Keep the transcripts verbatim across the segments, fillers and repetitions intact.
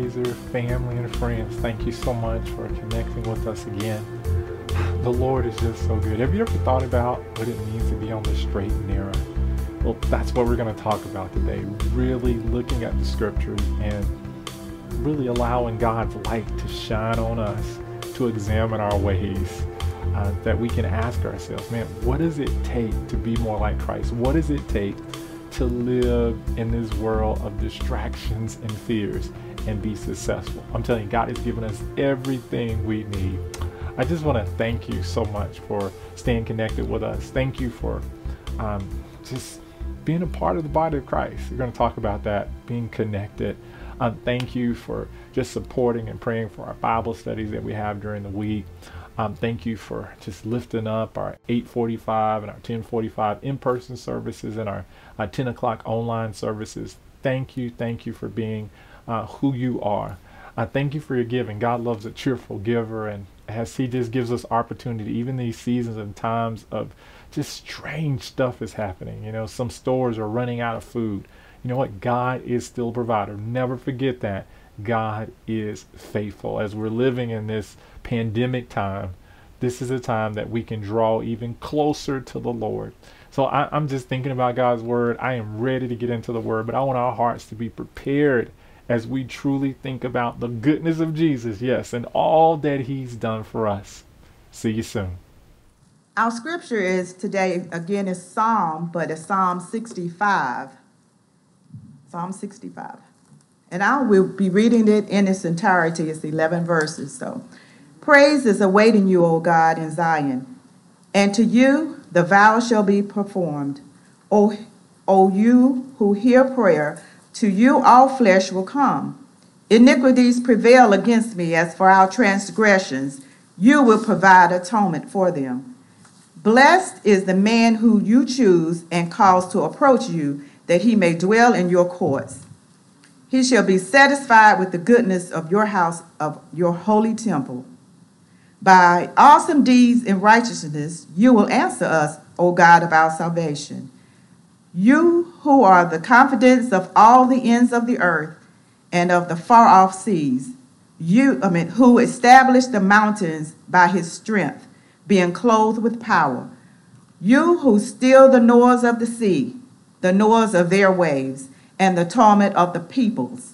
Trailblazer family and friends, thank you so much for connecting with us again. The Lord is just so good. Have you ever thought about what it means to be on the straight and narrow? Well, that's what we're going to talk about today. Really looking at the scriptures and really allowing God's light to shine on us, to examine our ways, uh, that we can ask ourselves, man, what does it take to be more like Christ? What does it take to live in this world of distractions and fears and be successful? I'm telling you, God has given us everything we need. I just want to thank you so much for staying connected with us. Thank you for um, just being a part of the body of Christ. We're going to talk about that, being connected. Um, thank you for just supporting and praying for our Bible studies that we have during the week. Um, thank you for just lifting up our eight forty-five and our ten forty-five in-person services and our uh, ten o'clock online services. Thank you. Thank you for being uh, who you are. Uh, thank you for your giving. God loves a cheerful giver, and as he just gives us opportunity, even these seasons and times of just strange stuff is happening. You know, some stores are running out of food. You know what? God is still a provider. Never forget that. God is faithful. As we're living in this pandemic time, this is a time that we can draw even closer to the Lord. So I, I'm just thinking about God's word. I am ready to get into the word, but I want our hearts to be prepared as we truly think about the goodness of Jesus, yes, and all that he's done for us. See you soon. Our scripture is today, again, is Psalm, but it's Psalm sixty-five. Psalm sixty-five. And I will be reading it in its entirety. It's eleven verses. So, praise is awaiting you, O God, in Zion. And to you the vow shall be performed. O, o you who hear prayer, to you all flesh will come. Iniquities prevail against me. As for our transgressions, you will provide atonement for them. Blessed is the man who you choose and cause to approach you, that he may dwell in your courts. He shall be satisfied with the goodness of your house, of your holy temple. By awesome deeds in righteousness, you will answer us, O God of our salvation. You who are the confidence of all the ends of the earth and of the far-off seas, you, I mean, who established the mountains by his strength, being clothed with power. You who still the noise of the sea, the noise of their waves, and the torment of the peoples.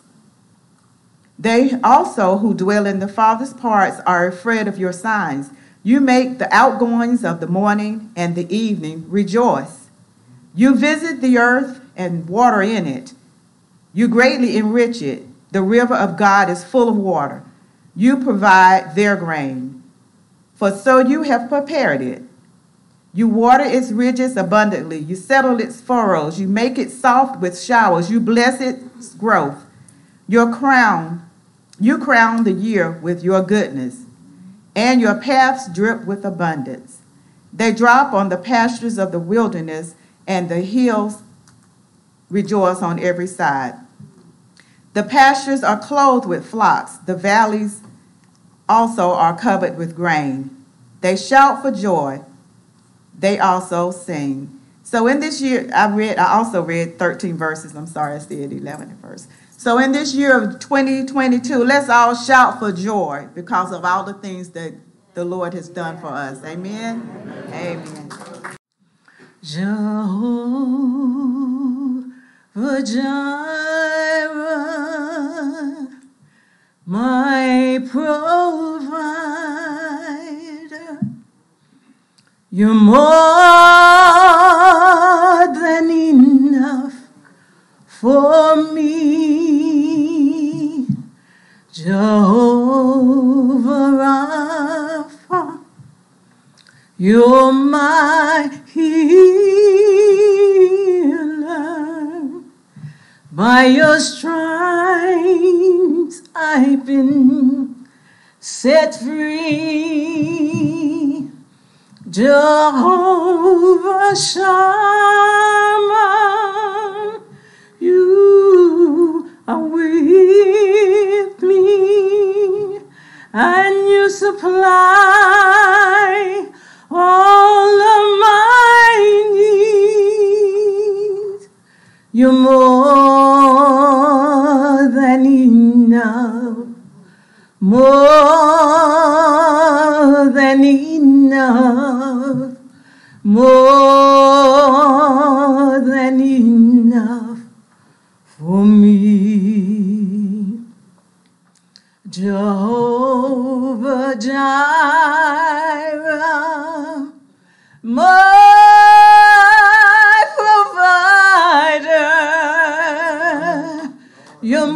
They also who dwell in the farthest parts are afraid of your signs. You make the outgoings of the morning and the evening rejoice. You visit the earth and water in it. You greatly enrich it. The river of God is full of water. You provide their grain, for so you have prepared it. You water its ridges abundantly. You settle its furrows. You make it soft with showers. You bless its growth. Your crown, you crown the year with your goodness, and your paths drip with abundance. They drop on the pastures of the wilderness, and the hills rejoice on every side. The pastures are clothed with flocks. The valleys also are covered with grain. They shout for joy. They also sing. So in this year, I read, I also read thirteen verses. I'm sorry, I said eleven at first. So in this year of twenty twenty-two, let's all shout for joy because of all the things that the Lord has done for us. Amen? Amen. Jehovah Jireh, my provider, you're more than enough for me. Jehovah Rapha, you're my healer. By your stripes I've been set free. Jehovah Shammah, you are with me, and you supply all of my needs. You're more than enough more than enough, more than enough for me. Jehovah Jireh, my provider, you're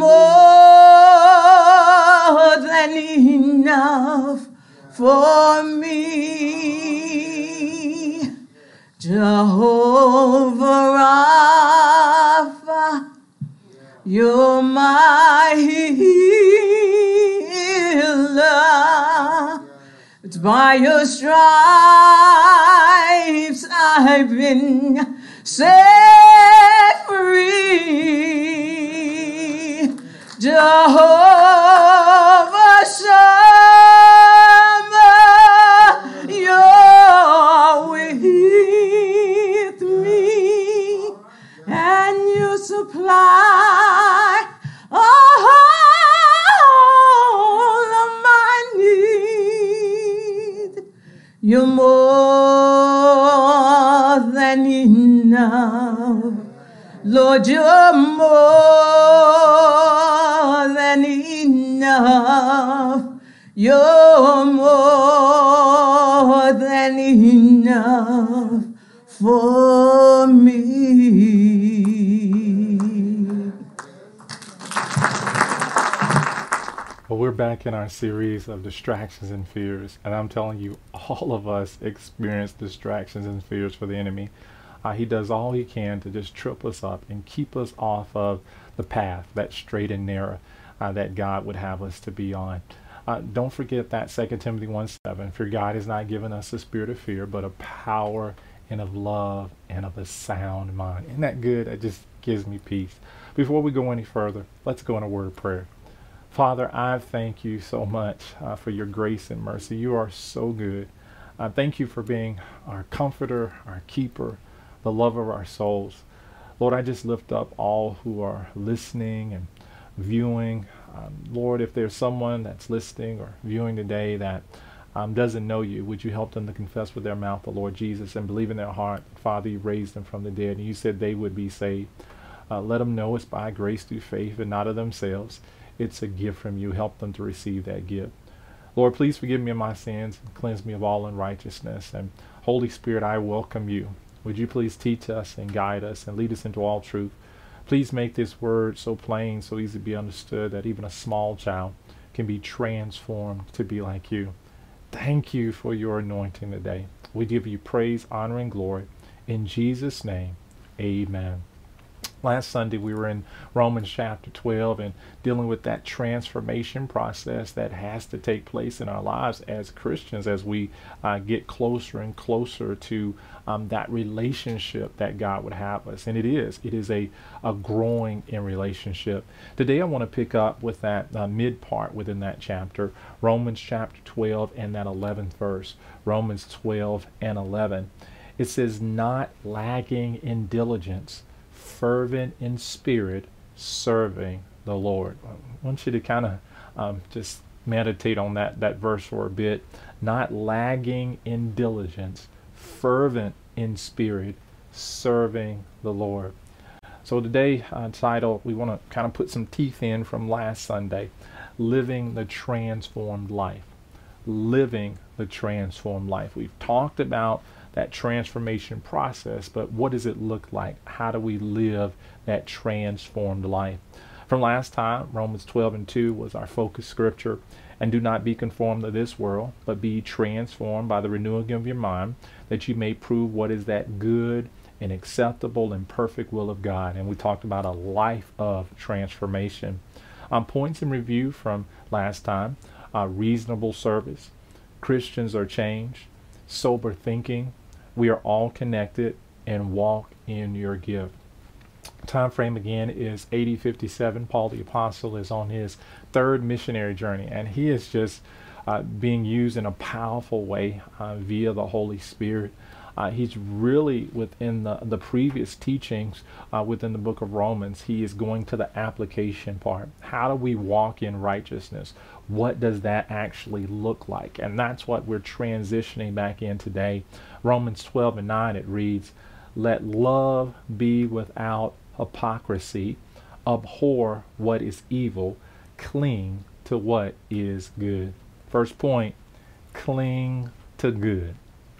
more than enough for me. Jehovah Rapha, you're my healer. It's by your stripes I've been set free. Jehovah Shammah, you're with me, and you supply all of my need. You're more than enough. Lord, you're more than enough. You're more than enough for me. Well, we're back in our series of distractions and fears, and I'm telling you, all of us experience distractions and fears for the enemy. Uh, he does all he can to just trip us up and keep us off of the path, that straight and narrow uh, that God would have us to be on. Uh, don't forget that Second Timothy one seven, for God has not given us a spirit of fear, but of power and of love and of a sound mind. Isn't that good? It just gives me peace. Before we go any further, let's go in a word of prayer. Father, I thank you so much uh, for your grace and mercy. You are so good. I thank you for being our comforter, our keeper, the lover of our souls. Lord, I just lift up all who are listening and viewing. Um, Lord, if there's someone that's listening or viewing today that um, doesn't know you, would you help them to confess with their mouth the Lord Jesus and believe in their heart, Father, you raised them from the dead, and you said they would be saved. Uh, let them know it's by grace through faith and not of themselves. It's a gift from you. Help them to receive that gift. Lord, please forgive me of my sins and cleanse me of all unrighteousness. And Holy Spirit, I welcome you. Would you please teach us and guide us and lead us into all truth? Please make this word so plain, so easy to be understood that even a small child can be transformed to be like you. Thank you for your anointing today. We give you praise, honor, and glory. In Jesus' name, amen. Last Sunday we were in Romans chapter twelve and dealing with that transformation process that has to take place in our lives as Christians as we uh, get closer and closer to um, that relationship that God would have us. And it is. It is a, a growing in relationship. Today I want to pick up with that uh, mid part within that chapter, Romans chapter twelve and that eleventh verse, Romans twelve and eleven. It says, not lagging in diligence, fervent in spirit, serving the Lord. I want you to kind of um, just meditate on that, that verse for a bit. Not lagging in diligence, fervent in spirit, serving the Lord. So today, uh, title, we want to kind of put some teeth in from last Sunday, living the transformed life. Living the transformed life. We've talked about that transformation process, but what does it look like? How do we live that transformed life? From last time, Romans twelve and two was our focus scripture. And do not be conformed to this world, but be transformed by the renewing of your mind, that you may prove what is that good and acceptable and perfect will of God. And we talked about a life of transformation. Um, points in review from last time, uh, reasonable service, Christians are changed, sober thinking, we are all connected, and walk in your gift. Time frame again is A D fifty-seven. Paul the Apostle is on his third missionary journey, and he is just uh, being used in a powerful way uh, via the Holy Spirit. uh, he's really within the, the previous teachings uh, within the book of Romans. He is going to the application part. How do we walk in righteousness? What does that actually look like? And that's what we're transitioning back in today. Romans twelve and nine, it reads, let love be without hypocrisy, abhor what is evil, cling to what is good. First point, cling to good.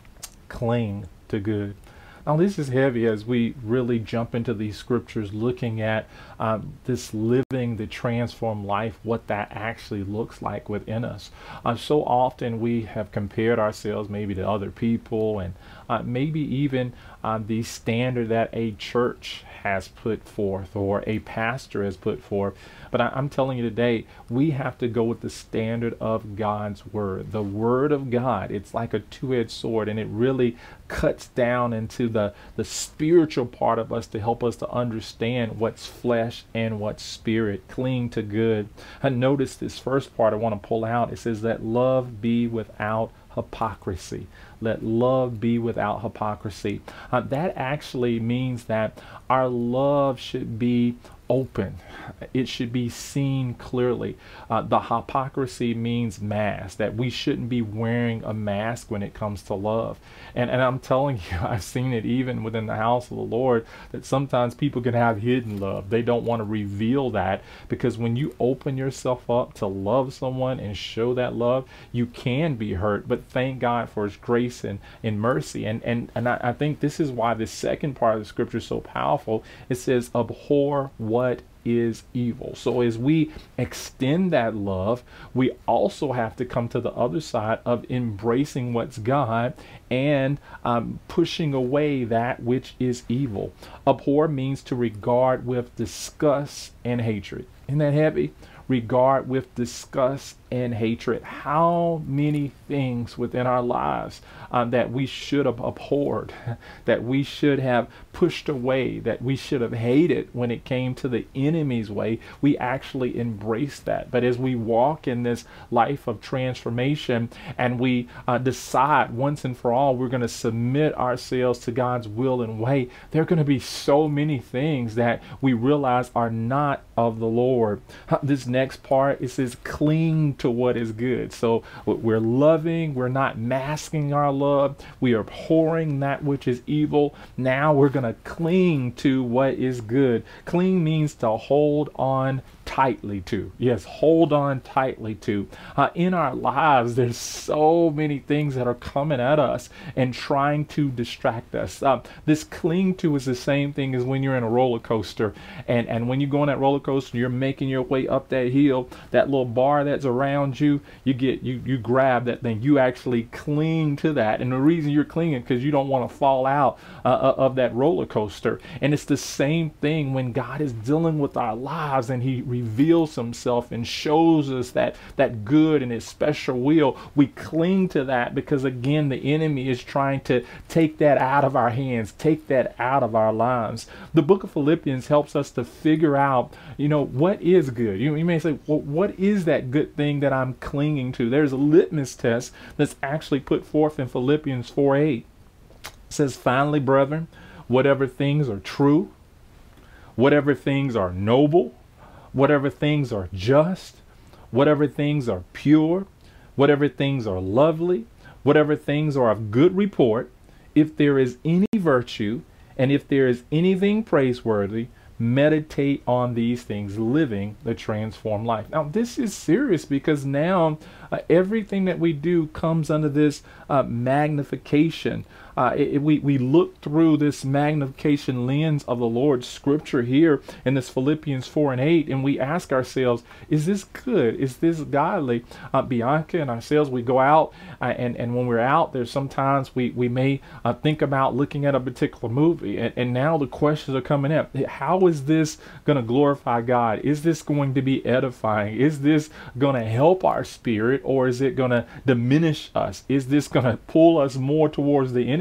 Cling to good. Now this is heavy as we really jump into these scriptures, looking at um, this living the transformed life, what that actually looks like within us. Uh, so often we have compared ourselves maybe to other people, and uh, maybe even uh, the standard that a church has put forth or a pastor has put forth. But I, I'm telling you today, we have to go with the standard of God's word. The word of God, it's like a two-edged sword, and it really cuts down into the, the spiritual part of us to help us to understand what's flesh and what's spirit. Cling to good. And notice this first part I want to pull out. It says that love be without hypocrisy. Let love be without hypocrisy. Uh, that actually means that our love should be open. It should be seen clearly. Uh, the hypocrisy means mask, that we shouldn't be wearing a mask when it comes to love. And, and I'm telling you, I've seen it even within the house of the Lord, that sometimes people can have hidden love. They don't want to reveal that, because when you open yourself up to love someone and show that love, you can be hurt. But thank God for his grace and, and mercy. And, and, and I, I think this is why this second part of the scripture is so powerful. It says, abhor what What is evil. So as we extend that love, we also have to come to the other side of embracing what's God and um, pushing away that which is evil. Abhor means to regard with disgust and hatred. Isn't that heavy? Regard with disgust and hatred. How many things within our lives um, that we should have abhorred, that we should have pushed away, that we should have hated when it came to the enemy's way, we actually embrace that. But as we walk in this life of transformation and we uh, decide once and for all we're going to submit ourselves to God's will and way, there are going to be so many things that we realize are not of the Lord. This next part, it says cling to what is good. So we're loving, we're not masking our love, we are abhorring that which is evil. Now we're going to cling to what is good. Cling means to hold on tightly to. Yes, hold on tightly to. Uh, in our lives, there's so many things that are coming at us and trying to distract us. Uh, this cling to is the same thing as when you're in a roller coaster, and, and when you go on that roller coaster, you're making your way up that hill, that little bar that's around you, you get you you grab that thing, you actually cling to that. And the reason you're clinging because you don't want to fall out uh, of that roller coaster. And it's the same thing when God is dealing with our lives and he reveals himself and shows us that that good and his special will. We cling to that because, again, the enemy is trying to take that out of our hands, take that out of our lives. The book of Philippians helps us to figure out, you know, what is good. You, you may say, well, what is that good thing that I'm clinging to? There's a litmus test that's actually put forth in Philippians four eight. It says, finally, brethren, whatever things are true, whatever things are noble, whatever things are just, whatever things are pure, whatever things are lovely, whatever things are of good report, if there is any virtue, and if there is anything praiseworthy, meditate on these things, living the transformed life. Now, this is serious because now uh, everything that we do comes under this uh, magnification. Uh, it, it, we, we look through this magnification lens of the Lord's scripture here in this Philippians four and eight, and we ask ourselves, is this good? Is this godly? Uh, Bianca and ourselves, we go out, uh, and, and when we're out, there's sometimes we, we may uh, think about looking at a particular movie, and, and now the questions are coming up. How is this going to glorify God? Is this going to be edifying? Is this going to help our spirit, or is it going to diminish us? Is this going to pull us more towards the enemy?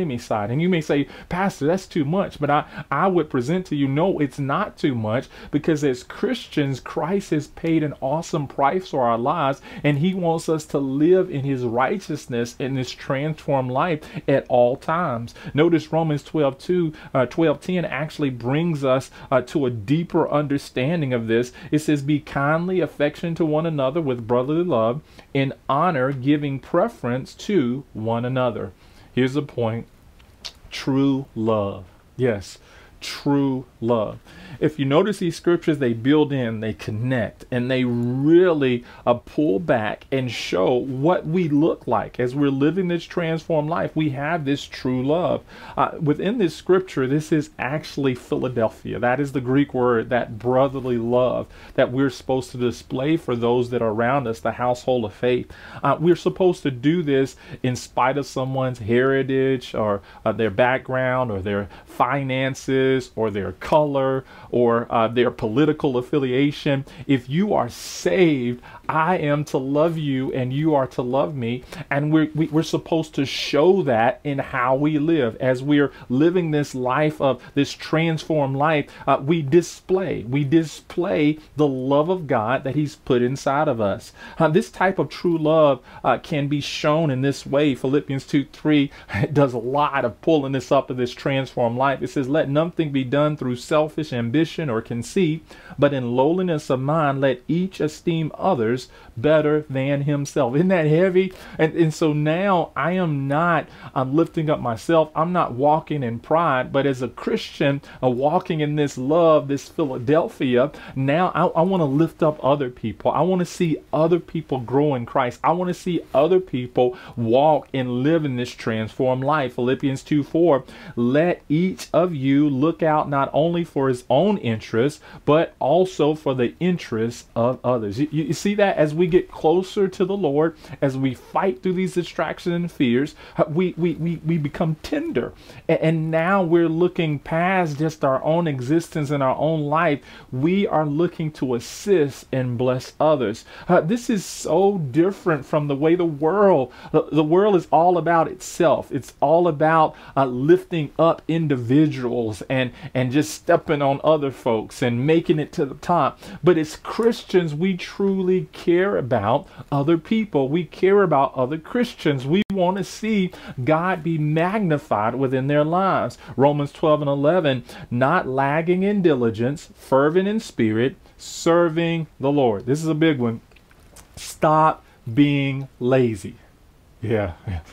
enemy side. And you may say, Pastor, that's too much. But I, I would present to you, no, it's not too much, because as Christians, Christ has paid an awesome price for our lives, and he wants us to live in his righteousness in this transformed life at all times. Notice Romans twelve two, uh, twelve ten actually brings us uh, to a deeper understanding of this. It says, be kindly affectionate to one another with brotherly love, in honor, giving preference to one another. Here's the point. True love. Yes, true love. If you notice these scriptures, they build in, they connect, and they really uh, pull back and show what we look like as we're living this transformed life. We have this true love. Uh, within this scripture, this is actually Philadelphia. That is the Greek word, that brotherly love that we're supposed to display for those that are around us, the household of faith. Uh, we're supposed to do this in spite of someone's heritage or uh, their background or their finances or their color or uh, their political affiliation. If you are saved, I am to love you and you are to love me. And we're, we, we're supposed to show that in how we live. As we're living this life of this transformed life, uh, we display, we display the love of God that he's put inside of us. Uh, this type of true love uh, can be shown in this way. Philippians two three does a lot of pulling this up of this transformed life. It says, let nothing be done through selfish ambition or conceit, but in lowliness of mind, let each esteem others better than himself. Isn't that heavy? And, and so now I am not I'm lifting up myself. I'm not walking in pride, but as a Christian, uh, walking in this love, this Philadelphia, now I, I want to lift up other people. I want to see other people grow in Christ. I want to see other people walk and live in this transformed life. Philippians two four, let each of you look out not only for his own interests, but also for the interests of others. You, you see that as we get closer to the Lord, as we fight through these distractions and fears, we, we, we, we become tender. And, and now we're looking past just our own existence and our own life. We are looking to assist and bless others. Uh, this is so different from the way the world, the, the world is all about itself. It's all about uh, lifting up individuals and, and just stepping on other folks and making it to the top. But as Christians, we truly care about other people. We care about other Christians. We want to see God be magnified within their lives. Romans twelve and eleven, not lagging in diligence, fervent in spirit, serving the Lord. This is a big one. Stop being lazy. Yeah.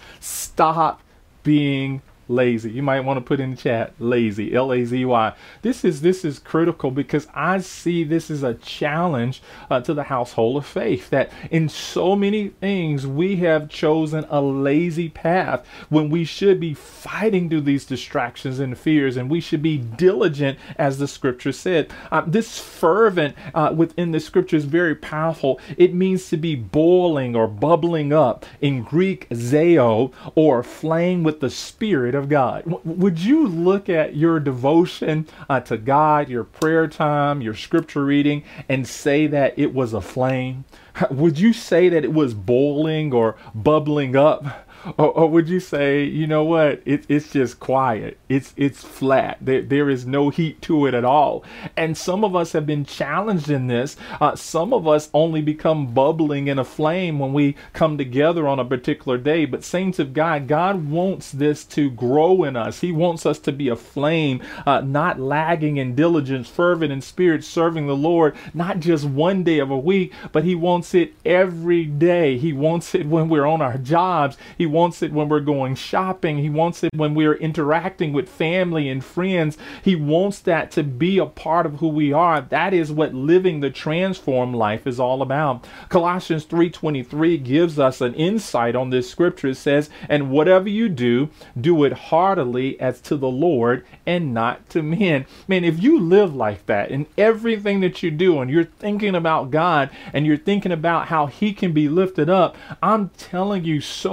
Stop being lazy. You might want to put in the chat, lazy, L A Z Y. This is this is critical because I see this as a challenge uh, to the household of faith, that in so many things we have chosen a lazy path when we should be fighting through these distractions and fears, and we should be diligent, as the scripture said. Uh, this fervent uh, within the scripture is very powerful. It means to be boiling or bubbling up. In Greek, zeo, or flame with the Spirit of God. W- would you look at your devotion uh, to God, your prayer time, your scripture reading, and say that it was a flame? Would you say that it was boiling or bubbling up? Or, or would you say, you know what, it, it's just quiet. It's it's flat. There, there is no heat to it at all. And some of us have been challenged in this. Uh, some of us only become bubbling in a flame when we come together on a particular day. But saints of God, God wants this to grow in us. He wants us to be a flame, uh, not lagging in diligence, fervent in spirit, serving the Lord, not just one day of a week, but he wants it every day. He wants it when we're on our jobs. He wants it when we're going shopping. He wants it when we're interacting with family and friends. He wants that to be a part of who we are. That is what living the transformed life is all about. Colossians three twenty-three gives us an insight on this scripture. It says, and whatever you do, do it heartily as to the Lord and not to men. Man, if you live like that in everything that you do, and you're thinking about God and you're thinking about how he can be lifted up, I'm telling you, so much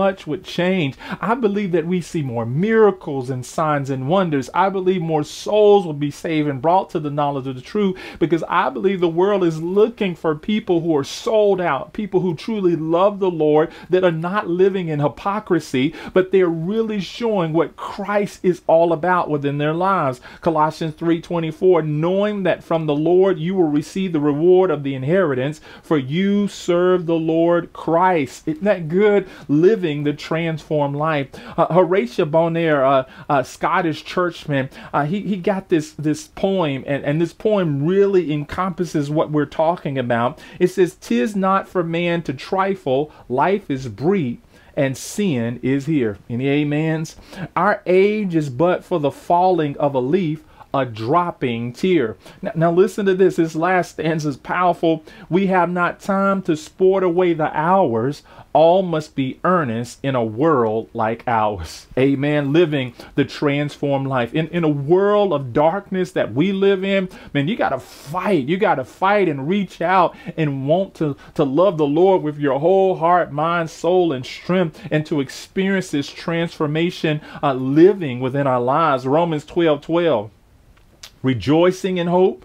much would change. I believe that we see more miracles and signs and wonders. I believe more souls will be saved and brought to the knowledge of the truth, because I believe the world is looking for people who are sold out, people who truly love the Lord, that are not living in hypocrisy, but they're really showing what Christ is all about within their lives. Colossians three twenty-four, knowing that from the Lord you will receive the reward of the inheritance, for you serve the Lord Christ. Isn't that good? Living the transformed life. Uh, Horatio Bonar, uh, a Scottish churchman, uh, he, he got this, this poem, and, and this poem really encompasses what we're talking about. It says, "'Tis not for man to trifle, life is brief, and sin is here." Any amens? Our age is but for the falling of a leaf, a dropping tear. Now, now listen to this. This last stanza is powerful. "We have not time to sport away the hours. All must be earnest in a world like ours." Amen. Living the transformed life. In, in a world of darkness that we live in, man, you got to fight. You got to fight and reach out and want to, to love the Lord with your whole heart, mind, soul, and strength, and to experience this transformation uh, living within our lives. Romans twelve twelve. "Rejoicing in hope,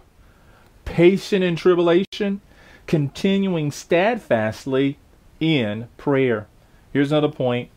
patient in tribulation, continuing steadfastly in prayer." Here's another point.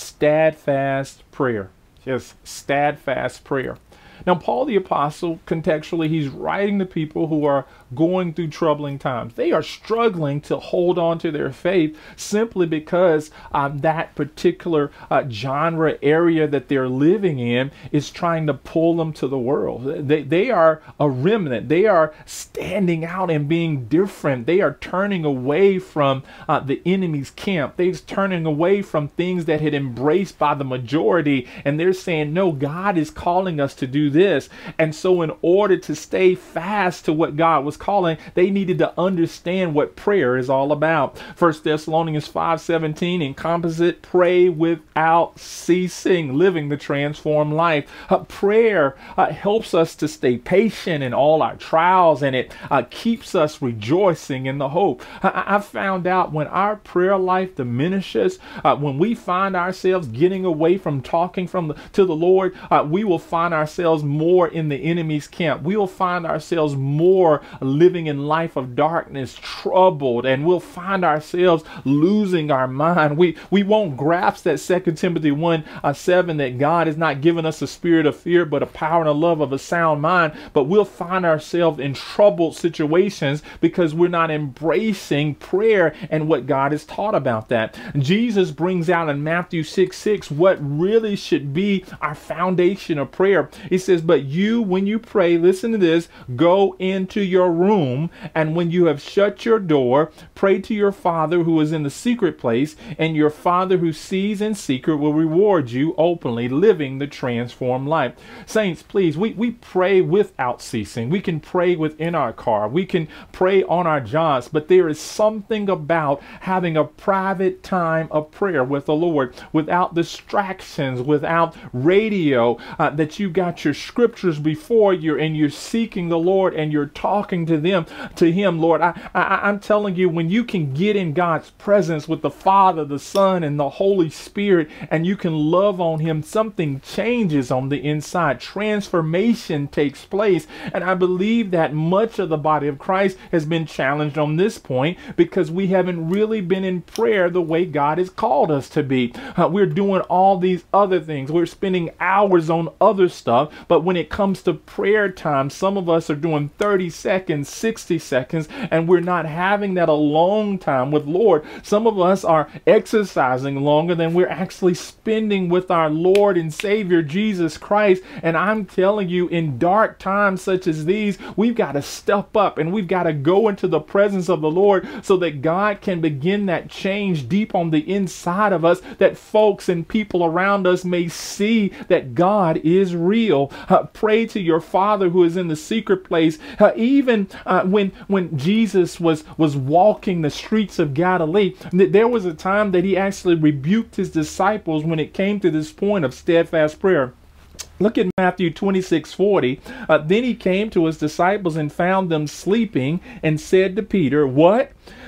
Steadfast prayer. Yes, steadfast prayer. Now, Paul the Apostle, contextually, he's writing to people who are going through troubling times. They are struggling to hold on to their faith simply because um, that particular uh, genre area that they're living in is trying to pull them to the world. They, they are a remnant. They are standing out and being different. They are turning away from uh, the enemy's camp. They're turning away from things that had embraced by the majority. And they're saying, no, God is calling us to do this. And so in order to stay fast to what God was calling, they needed to understand what prayer is all about. First Thessalonians five seventeen, encompasses it, pray without ceasing, living the transformed life. Uh, prayer uh, helps us to stay patient in all our trials, and it uh, keeps us rejoicing in the hope. I, I found out when our prayer life diminishes, uh, when we find ourselves getting away from talking from the, to the Lord, uh, we will find ourselves more in the enemy's camp. We will find ourselves more living in life of darkness, troubled, and we'll find ourselves losing our mind. We we won't grasp that Second Timothy one uh, seven, that God has not given us a spirit of fear, but a power and a love of a sound mind. But we'll find ourselves in troubled situations because we're not embracing prayer and what God has taught about that. Jesus brings out in Matthew six six what really should be our foundation of prayer. He says, "But you, when you pray," listen to this, "go into your room, and when you have shut your door, pray to your Father who is in the secret place, and your Father who sees in secret will reward you openly," living the transformed life. Saints, please, we, we pray without ceasing. We can pray within our car. We can pray on our jobs, but there is something about having a private time of prayer with the Lord, without distractions, without radio, uh, that you got your scriptures before you and you're seeking the Lord and you're talking to them, to him. Lord, I, I, I'm telling you, when you can get in God's presence with the Father, the Son, and the Holy Spirit, and you can love on him, something changes on the inside. Transformation takes place. And I believe that much of the body of Christ has been challenged on this point because we haven't really been in prayer the way God has called us to be. Uh, we're doing all these other things. We're spending hours on other stuff. But when it comes to prayer time, some of us are doing thirty seconds, sixty seconds, and we're not having that alone time with Lord. Some of us are exercising longer than we're actually spending with our Lord and Savior Jesus Christ. And I'm telling you, in dark times such as these, we've got to step up and we've got to go into the presence of the Lord so that God can begin that change deep on the inside of us, that folks and people around us may see that God is real. Uh, pray to your Father who is in the secret place. Uh, even uh, when when Jesus was was walking the streets of Galilee, th- there was a time that he actually rebuked his disciples when it came to this point of steadfast prayer. Look at Matthew twenty-six forty. Uh, then he came to his disciples and found them sleeping and said to Peter, "What?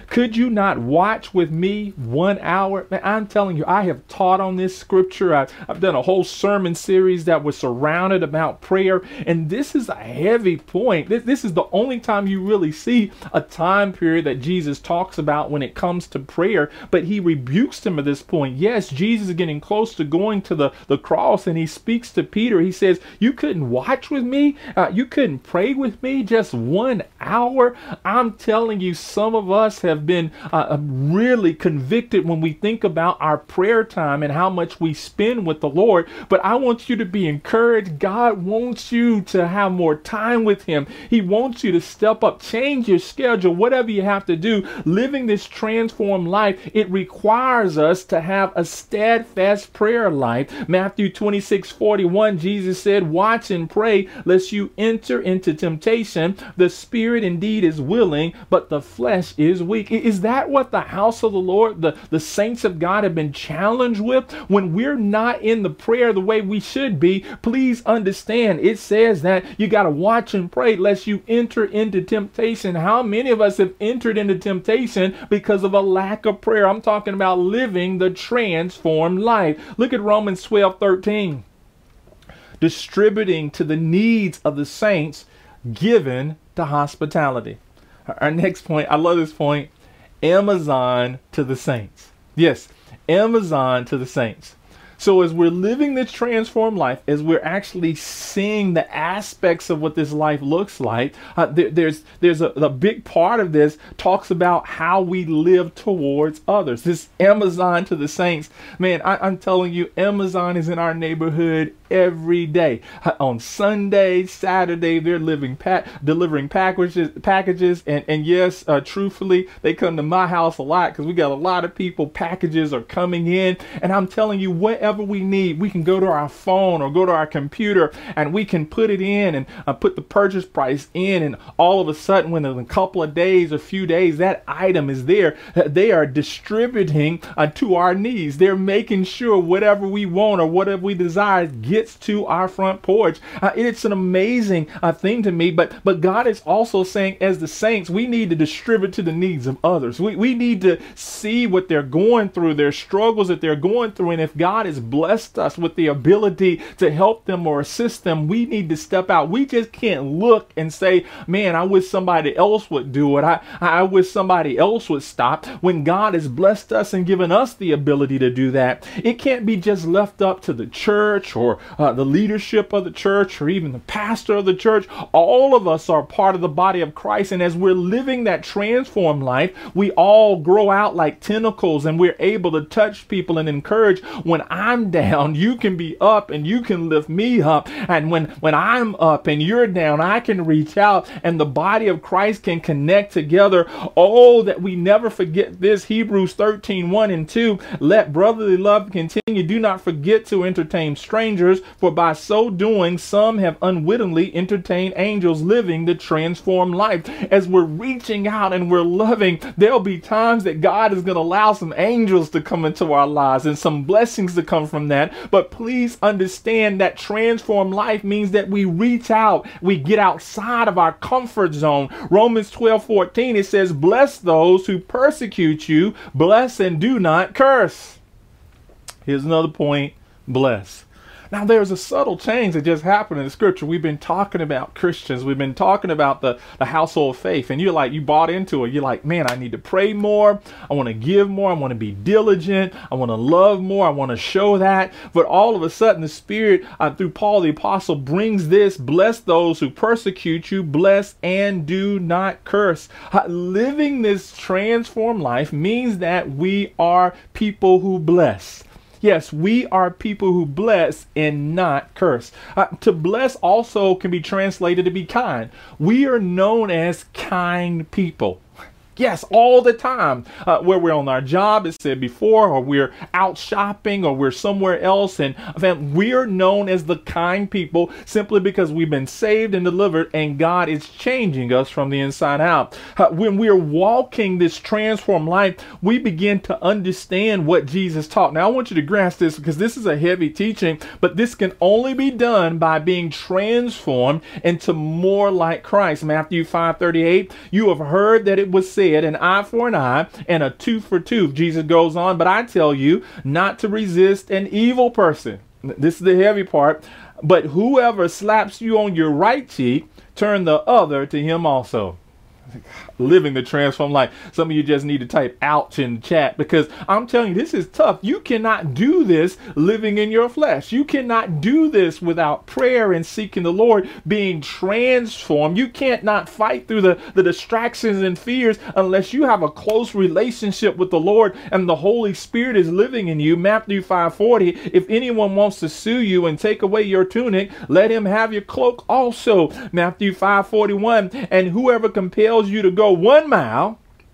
Could you not watch with me one hour? Man, I'm telling you, I have taught on this scripture. I've, I've done a whole sermon series that was surrounded about prayer. And this is a heavy point. This, this is the only time you really see a time period that Jesus talks about when it comes to prayer. But he rebukes them at this point. Yes, Jesus is getting close to going to the, the cross, and he speaks to Peter. He says, you couldn't watch with me? Uh, you couldn't pray with me just one hour? I'm telling you, some of us have been uh, really convicted when we think about our prayer time and how much we spend with the Lord. But I want you to be encouraged. God wants you to have more time with him. He wants you to step up, change your schedule, whatever you have to do. Living this transformed life, it requires us to have a steadfast prayer life. Matthew twenty-six forty-one, Jesus said, watch and pray lest you enter into temptation. The spirit indeed is willing, but the flesh is weak. Is that what the house of the Lord, the, the saints of God have been challenged with? When we're not in the prayer the way we should be, please understand, it says that you got to watch and pray lest you enter into temptation. How many of us have entered into temptation because of a lack of prayer? I'm talking about living the transformed life. Look at Romans twelve thirteen. Distributing to the needs of the saints, given to hospitality. Our next point, I love this point, Amazon to the saints. Yes, Amazon to the saints. So as we're living this transformed life, as we're actually seeing the aspects of what this life looks like, uh, there, there's there's a, a big part of this talks about how we live towards others. This Amazon to the saints. Man, I, I'm telling you, Amazon is in our neighborhood every day. Uh, on Sunday, Saturday, they're living pa- delivering packages, packages, and and yes, uh, truthfully, they come to my house a lot because we got a lot of people. Packages are coming in, and I'm telling you, whatever we need, we can go to our phone or go to our computer and we can put it in and uh, put the purchase price in, and all of a sudden, within a couple of days, a few days, that item is there. They are distributing uh, to our needs. They're making sure whatever we want or whatever we desire gets to our front porch. Uh, it's an amazing uh, thing to me, but but God is also saying, as the saints, we need to distribute to the needs of others. We, we need to see what they're going through, their struggles that they're going through, and if God is blessed us with the ability to help them or assist them, we need to step out. We just can't look and say, man, I wish somebody else would do it. I, I wish somebody else would stop. When God has blessed us and given us the ability to do that, it can't be just left up to the church or uh, the leadership of the church or even the pastor of the church. All of us are part of the body of Christ, and as we're living that transformed life, we all grow out like tentacles, and we're able to touch people and encourage. When I'm down, you can be up and you can lift me up. And when, when I'm up and you're down, I can reach out and the body of Christ can connect together. Oh, that we never forget this. Hebrews thirteen, one and two. Let brotherly love continue. Do not forget to entertain strangers, for by so doing, some have unwittingly entertained angels, living the transformed life. As we're reaching out and we're loving, there'll be times that God is going to allow some angels to come into our lives and some blessings to come from that. But please understand that transformed life means that we reach out, we get outside of our comfort zone. Romans twelve fourteen, it says, bless those who persecute you, bless and do not curse. Here's another point, bless. Now, there's a subtle change that just happened in the scripture. We've been talking about Christians. We've been talking about the, the household of faith. And you're like, you bought into it. You're like, man, I need to pray more. I want to give more. I want to be diligent. I want to love more. I want to show that. But all of a sudden, the Spirit, uh, through Paul the Apostle, brings this: bless those who persecute you, bless and do not curse. Uh, living this transformed life means that we are people who bless. Yes, we are people who bless and not curse. Uh, to bless also can be translated to be kind. We are known as kind people. Yes, all the time, uh, where we're on our job, as said before, or we're out shopping, or we're somewhere else, and we're known as the kind people simply because we've been saved and delivered, and God is changing us from the inside out. Uh, when we're walking this transformed life, we begin to understand what Jesus taught. Now, I want you to grasp this because this is a heavy teaching, but this can only be done by being transformed into more like Christ. Matthew five thirty-eight, you have heard that it was said, said, an eye for an eye and a tooth for tooth. Jesus goes on, but I tell you not to resist an evil person. This is the heavy part. But whoever slaps you on your right cheek, turn the other to him also. Living the transformed life. Some of you just need to type ouch in the chat, because I'm telling you, this is tough. You cannot do this living in your flesh. You cannot do this without prayer and seeking the Lord, being transformed. You can't not fight through the, the distractions and fears unless you have a close relationship with the Lord and the Holy Spirit is living in you. Matthew five forty, if anyone wants to sue you and take away your tunic, let him have your cloak also. Matthew five forty-one, and whoever compels you to go one mile,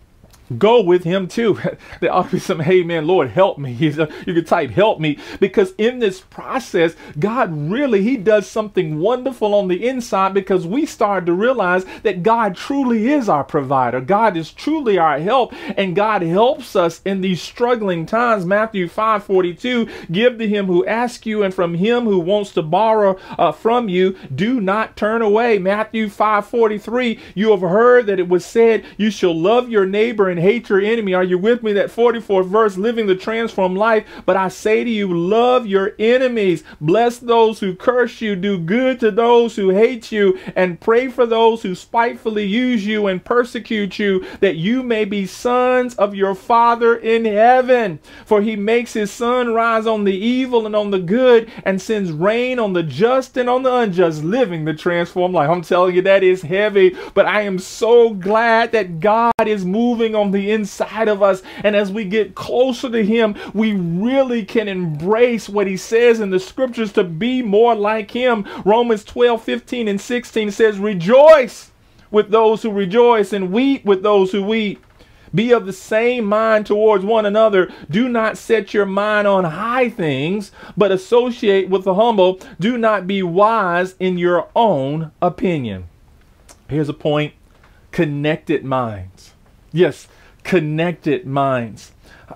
go with him too. There ought to be some, hey man, Lord, help me. You can type help me, because in this process, God really, he does something wonderful on the inside, because we start to realize that God truly is our provider. God is truly our help, and God helps us in these struggling times. Matthew five forty-two, give to him who asks you, and from him who wants to borrow uh, from you, do not turn away. Matthew five forty-three, you have heard that it was said, you shall love your neighbor and hate your enemy. Are you with me? That forty-fourth verse, living the transformed life. But I say to you, love your enemies, bless those who curse you, do good to those who hate you, and pray for those who spitefully use you and persecute you, that you may be sons of your Father in heaven. For he makes his sun rise on the evil and on the good, and sends rain on the just and on the unjust. Living the transformed life. I'm telling you, that is heavy, but I am so glad that God is moving on the inside of us, and as we get closer to him, we really can embrace what he says in the scriptures to be more like him. Romans twelve fifteen and sixteen says, rejoice with those who rejoice and weep with those who weep. Be of the same mind towards one another. Do not set your mind on high things, but associate with the humble. Do not be wise in your own opinion. Here's a point: connected minds. Yes, connected minds.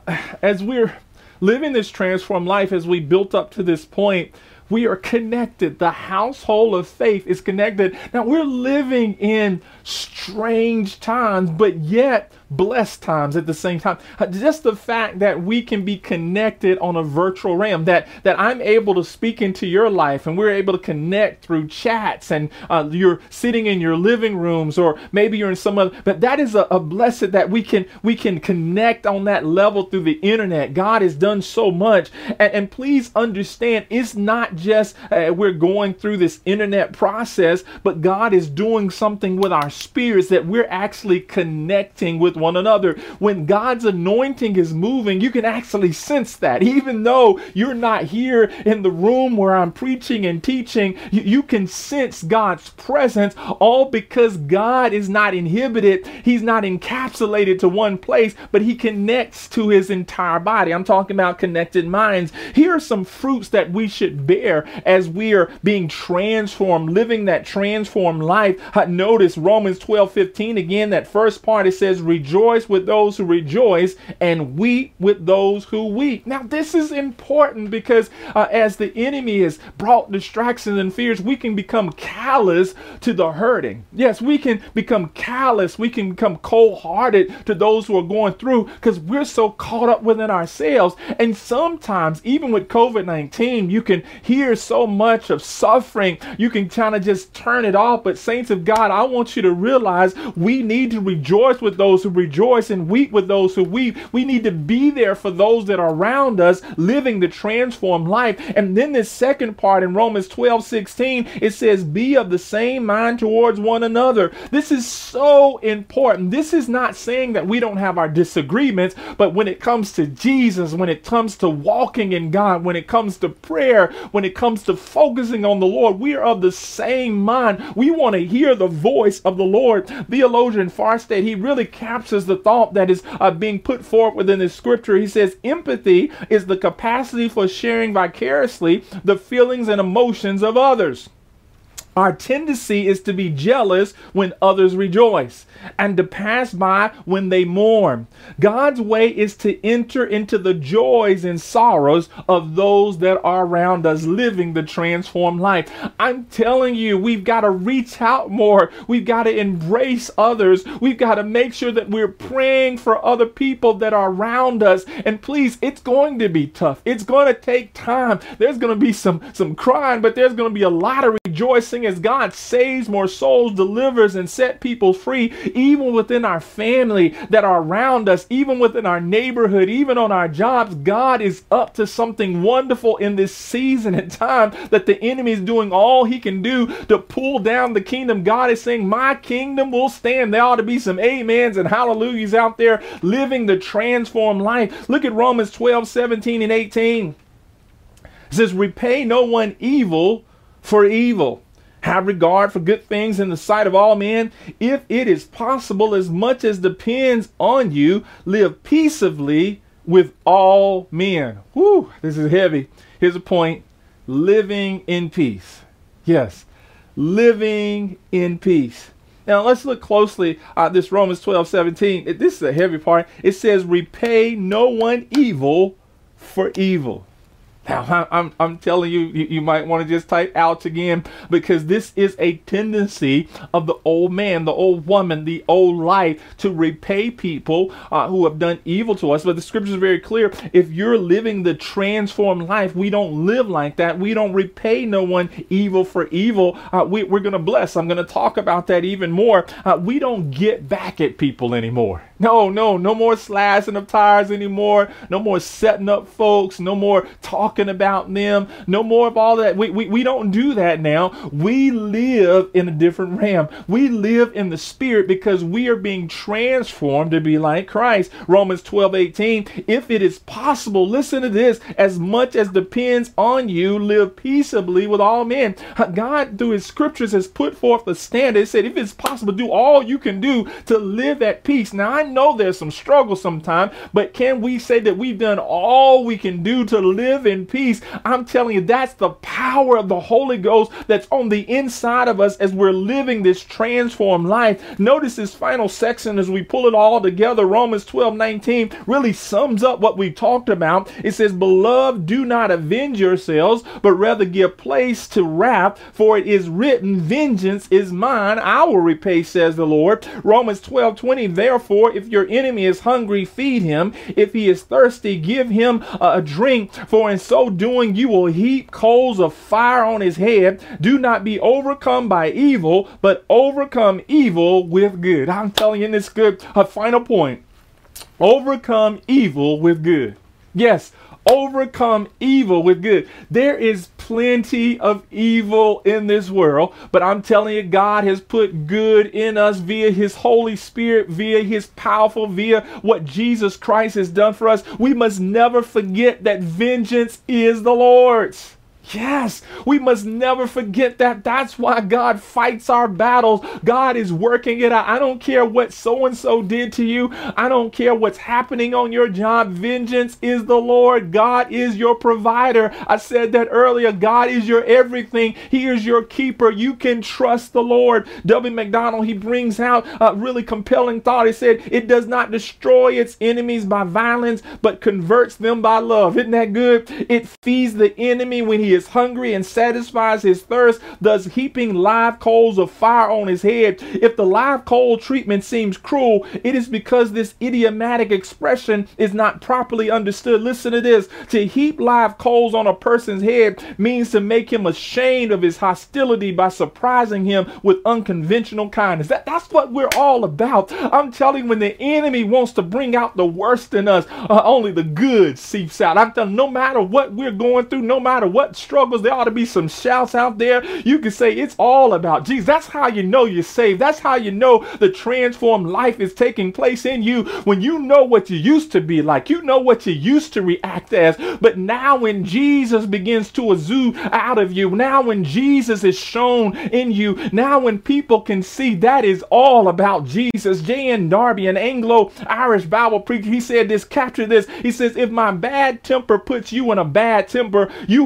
As we're living this transformed life, as we built up to this point, we are connected. The household of faith is connected. Now, we're living in strange times, but yet blessed times at the same time. Just the fact that we can be connected on a virtual realm, that that I'm able to speak into your life, and we're able to connect through chats, and uh, you're sitting in your living rooms, or maybe you're in some other, but that is a, a blessed that we can we can connect on that level through the internet. God has done so much, and, and please understand, it's not just uh, we're going through this internet process, but God is doing something with our spirits, that we're actually connecting with one another. When God's anointing is moving, you can actually sense that. Even though you're not here in the room where I'm preaching and teaching, you, you can sense God's presence, all because God is not inhibited. He's not encapsulated to one place, but he connects to his entire body. I'm talking about connected minds. Here are some fruits that we should bear as we are being transformed, living that transformed life. Uh, notice Romans twelve fifteen again, that first part, it says, rejoice with those who rejoice and weep with those who weep. Now, this is important because uh, as the enemy has brought distractions and fears, we can become callous to the hurting. Yes, we can become callous. We can become cold-hearted to those who are going through, because we're so caught up within ourselves. And sometimes, even with COVID nineteen, you can hear so much of suffering. You can kind of just turn it off. But saints of God, I want you to realize we need to rejoice with those who rejoice and weep with those who weep. We need to be there for those that are around us, living the transformed life. And then this second part in Romans twelve sixteen, it says, be of the same mind towards one another. This is so important. This is not saying that we don't have our disagreements, but when it comes to Jesus, when it comes to walking in God, when it comes to prayer, when it comes to focusing on the Lord, we are of the same mind. We want to hear the voice of the Lord. Theologian Farstead, he really captures the thought that is uh, being put forth within this scripture. He says, empathy is the capacity for sharing vicariously the feelings and emotions of others. Our tendency is to be jealous when others rejoice and to pass by when they mourn. God's way is to enter into the joys and sorrows of those that are around us living the transformed life. I'm telling you, we've got to reach out more. We've got to embrace others. We've got to make sure that we're praying for other people that are around us. And please, it's going to be tough. It's going to take time. There's going to be some, some crying, but there's going to be a lot of rejoicing as God saves more souls, delivers, and set people free, even within our family that are around us, even within our neighborhood, even on our jobs. God is up to something wonderful in this season and time that the enemy is doing all he can do to pull down the kingdom. God is saying, my kingdom will stand. There ought to be some amens and hallelujahs out there living the transformed life. Look at Romans twelve, seventeen, and eighteen. It says, repay no one evil for evil. Have regard for good things in the sight of all men. If it is possible, as much as depends on you, live peaceably with all men. Whew, this is heavy. Here's a point. Living in peace. Yes, living in peace. Now let's look closely at this Romans twelve, seventeen. This is a heavy part. It says, repay no one evil for evil. Now, I'm, I'm telling you, you, you might want to just type out again, because this is a tendency of the old man, the old woman, the old life to repay people uh, who have done evil to us. But the scripture is very clear. If you're living the transformed life, we don't live like that. We don't repay no one evil for evil. Uh, we, we're going to bless. I'm going to talk about that even more. Uh, we don't get back at people anymore. No, no, no more slashing of tires anymore. No more setting up folks. No more talking about them. No more of all that. We, we, we don't do that now. We live in a different realm. We live in the spirit because we are being transformed to be like Christ. Romans twelve, eighteen. If it is possible, listen to this, as much as depends on you, live peaceably with all men. God, through his scriptures, has put forth a standard. It said, if it's possible, do all you can do to live at peace. Now, I know there's some struggle sometimes, but can we say that we've done all we can do to live in peace? I'm telling you, that's the power of the Holy Ghost that's on the inside of us as we're living this transformed life. Notice this final section as we pull it all together. Romans twelve, nineteen really sums up what we talked about. It says, beloved, do not avenge yourselves, but rather give place to wrath, for it is written, vengeance is mine, I will repay, says the Lord. Romans twelve, twenty, therefore, if your enemy is hungry, feed him. If he is thirsty, give him a drink, for in so doing you will heap coals of fire on his head. Do not be overcome by evil, but overcome evil with good. I'm telling you, this good. A final point. Overcome evil with good. Yes, overcome evil with good. There is plenty of evil in this world, but I'm telling you, God has put good in us via his Holy Spirit, via his powerful, via what Jesus Christ has done for us. We must never forget that vengeance is the Lord's. Yes, we must never forget that. That's why God fights our battles. God is working it out. I don't care what so-and-so did to you. I don't care what's happening on your job. Vengeance is the Lord. God is your provider. I said that earlier. God is your everything. He is your keeper. You can trust the Lord. W. McDonald, he brings out a really compelling thought. He said, it does not destroy its enemies by violence, but converts them by love. Isn't that good? It feeds the enemy when he is hungry and satisfies his thirst, thus heaping live coals of fire on his head. If the live coal treatment seems cruel, it is because this idiomatic expression is not properly understood. Listen to this. To heap live coals on a person's head means to make him ashamed of his hostility by surprising him with unconventional kindness. That, that's what we're all about. I'm telling you, when the enemy wants to bring out the worst in us, uh, only the good seeps out. I'm telling you, no matter what we're going through, no matter what struggles, there ought to be some shouts out there. You can say it's all about Jesus. That's how you know you're saved. That's how you know the transformed life is taking place in you. When you know what you used to be like, you know what you used to react as, but now when Jesus begins to exude out of you, now when Jesus is shown in you, now when people can see that is all about Jesus. J N Darby, an Anglo-Irish Bible preacher, he said this, capture this. He says, if my bad temper puts you in a bad temper, you have been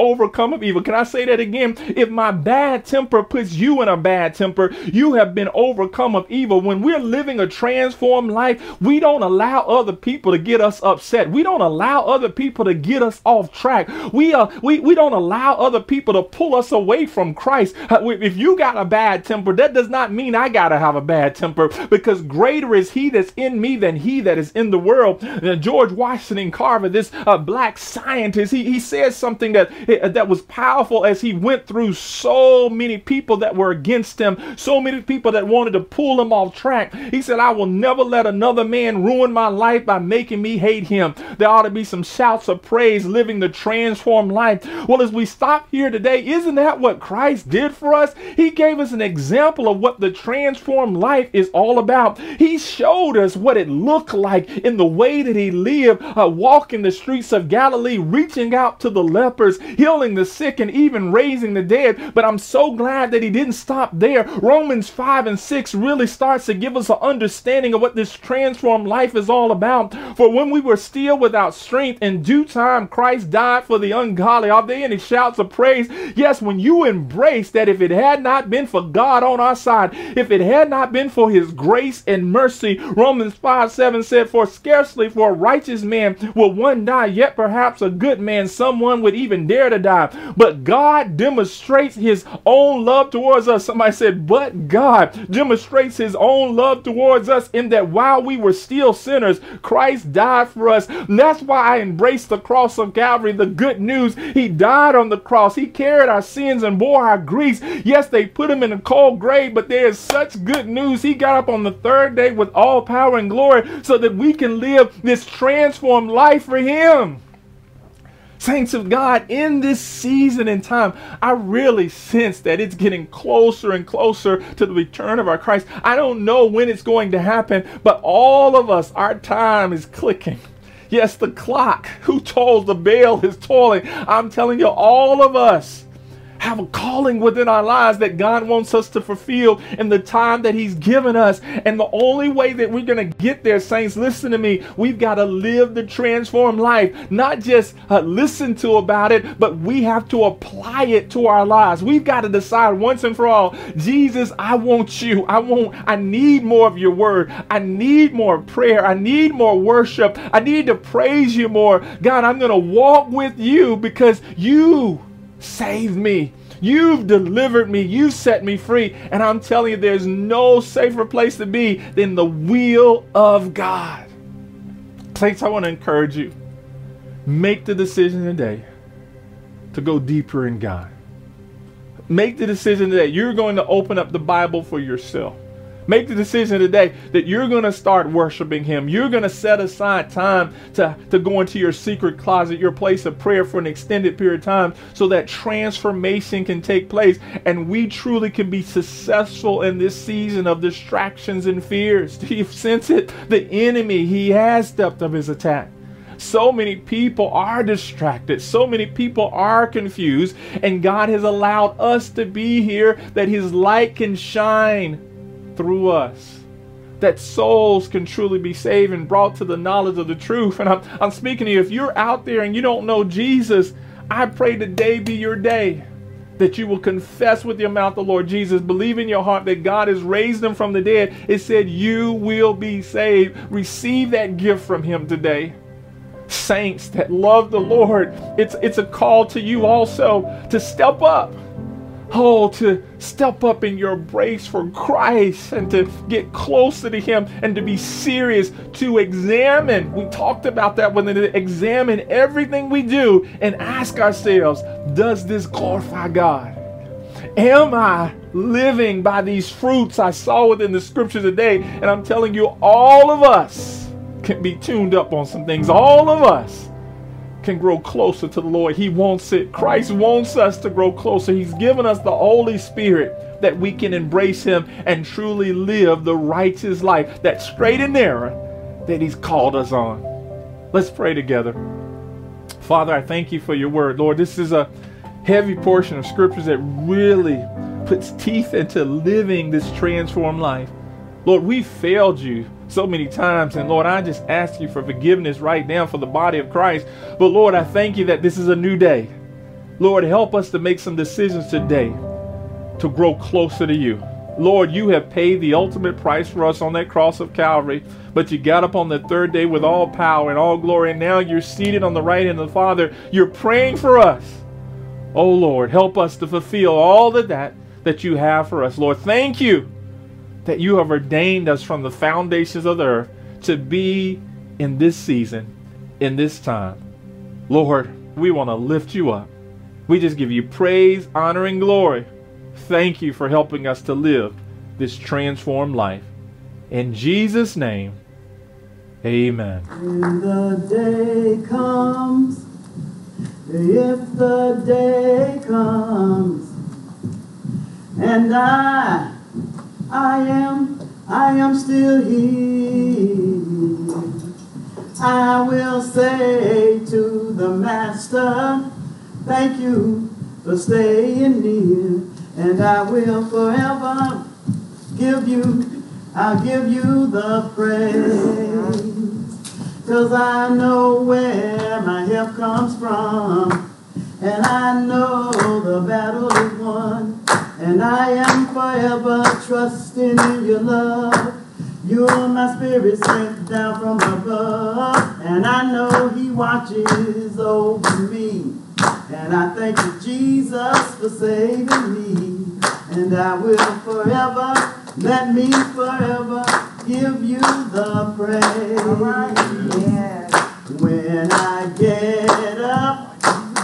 overcome of evil. Can I say that again? If my bad temper puts you in a bad temper, you have been overcome of evil. When we're living a transformed life, we don't allow other people to get us upset. We don't allow other people to get us off track. We uh, we, we don't allow other people to pull us away from Christ. Uh, if you got a bad temper, that does not mean I got to have a bad temper, because greater is he that's in me than he that is in the world. Uh, George Washington Carver, this uh, black scientist, he, he said something that, uh, that was powerful as he went through so many people that were against him, so many people that wanted to pull him off track. He said, I will never let another man ruin my life by making me hate him. There ought to be some shouts of praise living the transformed life. Well, as we stop here today, isn't that what Christ did for us? He gave us an example of what the transformed life is all about. He showed us what it looked like in the way that he lived, uh, walking the streets of Galilee, reaching out to the lepers, healing the sick, and even raising the dead. But I'm so glad that he didn't stop there. Romans five and six really starts to give us an understanding of what this transformed life is all about. For when we were still without strength, in due time Christ died for the ungodly. Are there any shouts of praise? Yes, when you embrace that if it had not been for God on our side, if it had not been for his grace and mercy, Romans five seven said, for scarcely for a righteous man will one die, yet perhaps a good man, someone would even dare to die. But God demonstrates his own love towards us. Somebody said, but God demonstrates his own love towards us in that while we were still sinners, Christ died for us. And that's why I embrace the cross of Calvary, the good news. He died on the cross. He carried our sins and bore our griefs. Yes, they put him in a cold grave, but there is such good news. He got up on the third day with all power and glory so that we can live this transformed life for him. Saints of God, in this season and time, I really sense that it's getting closer and closer to the return of our Christ. I don't know when it's going to happen, but all of us, our time is clicking. Yes, the clock, who tolls the bell, is tolling. I'm telling you, all of us have a calling within our lives that God wants us to fulfill in the time that he's given us. And the only way that we're going to get there, saints, listen to me, we've got to live the transformed life, not just uh, listen to about it, but we have to apply it to our lives. We've got to decide once and for all, Jesus, I want you. I want, I need more of your word. I need more prayer. I need more worship. I need to praise you more. God, I'm going to walk with you because you saved me. You've delivered me. You set me free. And I'm telling you, there's no safer place to be than the will of God. Saints, I want to encourage you. Make the decision today to go deeper in God. Make the decision today. You're going to open up the Bible for yourself. Make the decision today that you're going to start worshiping him. You're going to set aside time to, to go into your secret closet, your place of prayer for an extended period of time so that transformation can take place and we truly can be successful in this season of distractions and fears. Do you sense it? The enemy, he has stepped up his attack. So many people are distracted. So many people are confused. And God has allowed us to be here that his light can shine through us, that souls can truly be saved and brought to the knowledge of the truth. And I'm, I'm speaking to you, if you're out there and you don't know Jesus, I pray today be your day that you will confess with your mouth the Lord Jesus, believe in your heart that God has raised him from the dead. It said you will be saved. Receive that gift from him today. Saints that love the Lord, it's, it's a call to you also to step up. Oh, to step up in your embrace for Christ and to get closer to him and to be serious, to examine. We talked about that when they examine everything we do and ask ourselves, does this glorify God? Am I living by these fruits I saw within the scripture today? And I'm telling you, all of us can be tuned up on some things. All of us can grow closer to the Lord. He wants it. Christ wants us to grow closer. He's given us the Holy Spirit that we can embrace him and truly live the righteous life, that straight and narrow that he's called us on. Let's pray together. Father, I thank you for your word. Lord, this is a heavy portion of scriptures that really puts teeth into living this transformed life. Lord, we failed you so many times. And Lord, I just ask you for forgiveness right now for the body of Christ. But Lord, I thank you that this is a new day. Lord, help us to make some decisions today to grow closer to you. Lord, you have paid the ultimate price for us on that cross of Calvary, but you got up on the third day with all power and all glory, and now you're seated on the right hand of the Father. You're praying for us. Oh, Lord, help us to fulfill all of that that you have for us. Lord, thank you that you have ordained us from the foundations of the earth to be in this season, in this time. Lord, we want to lift you up. We just give you praise, honor, and glory. Thank you for helping us to live this transformed life. In Jesus' name, amen. When the day comes, if the day comes, and I, I am, I am still here, I will say to the Master, thank you for staying near, and I will forever give you, I'll give you the praise. 'Cause I know where my help comes from, and I know the battle is won, and I am forever trusting in your love. You're my spirit sent down from above, and I know he watches over me. And I thank you, Jesus, for saving me. And I will forever, let me forever give you the praise. All right. Yes. When I get up,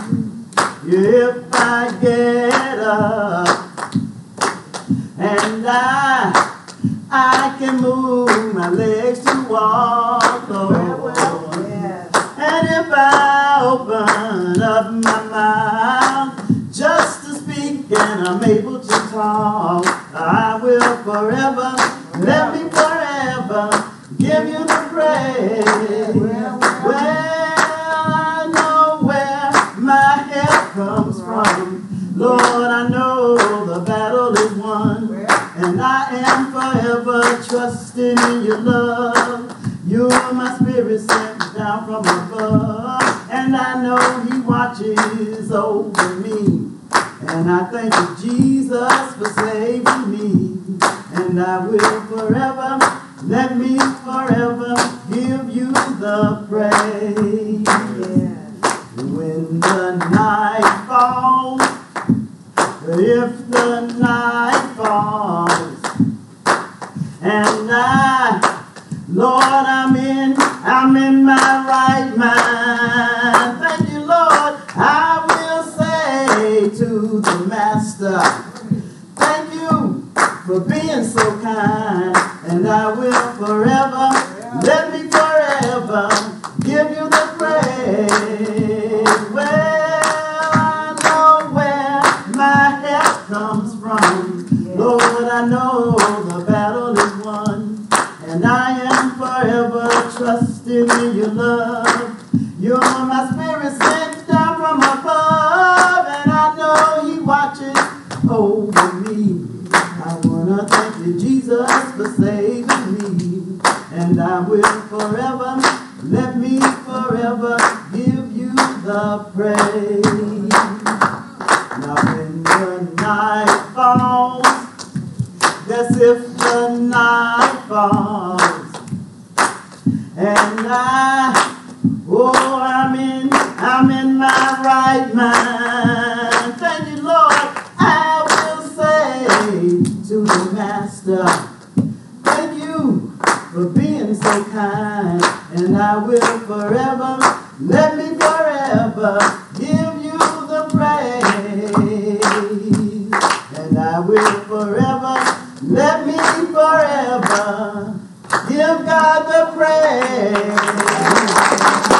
if I get up, and I, I can move my legs to walk, oh, Yes. and if I open up my mouth just to speak and I'm able to talk, I will forever, let me forever give you the praise. Well, I know where my help comes from. Lord, I know the battle is won, and I am forever trusting in your love. You're my spirit sent down from above, and I know he watches over me. And I thank you, Jesus, for saving me. And I will forever, let me forever give you the praise. Yes. When the night falls, if the night falls, and I, Lord, I'm in, I'm in my right mind. Thank you, Lord. I will say to the Master, thank you for being so kind. And I will forever, let me forever give you the praise. Well, I know where my help comes from. Lord, I know the battle is won, and I am forever trusting in your love. You're my spirit sent down from above, and I know he watches over me. I want to thank you, Jesus, for saving me. And I will forever, let me forever give you the praise. Now when the night falls, as if the night falls, and I, oh, I'm in, I'm in my right mind. Thank you, Lord. I will say to the Master, thank you for being so kind. And I will forever, let me forever give you the praise. And I will forever, let me forever give God the praise.